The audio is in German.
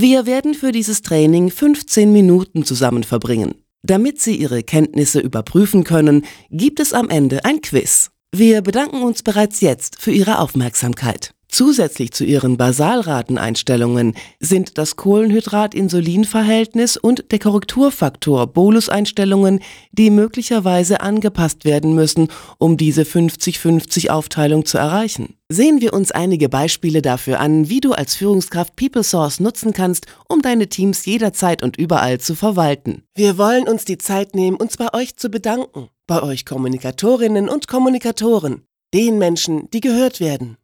Wir werden für dieses Training 15 Minuten zusammen verbringen. Damit Sie Ihre Kenntnisse überprüfen können, gibt es am Ende ein Quiz. Wir bedanken uns bereits jetzt für Ihre Aufmerksamkeit. Zusätzlich zu Ihren Basalrateneinstellungen sind das Kohlenhydrat-Insulin-Verhältnis und der Korrekturfaktor Bolus-Einstellungen, die möglicherweise angepasst werden müssen, um diese 50-50-Aufteilung zu erreichen. Sehen wir uns einige Beispiele dafür an, wie du als Führungskraft PeopleSource nutzen kannst, um deine Teams jederzeit und überall zu verwalten. Wir wollen uns die Zeit nehmen, uns bei euch zu bedanken. Bei euch Kommunikatorinnen und Kommunikatoren, den Menschen, die gehört werden.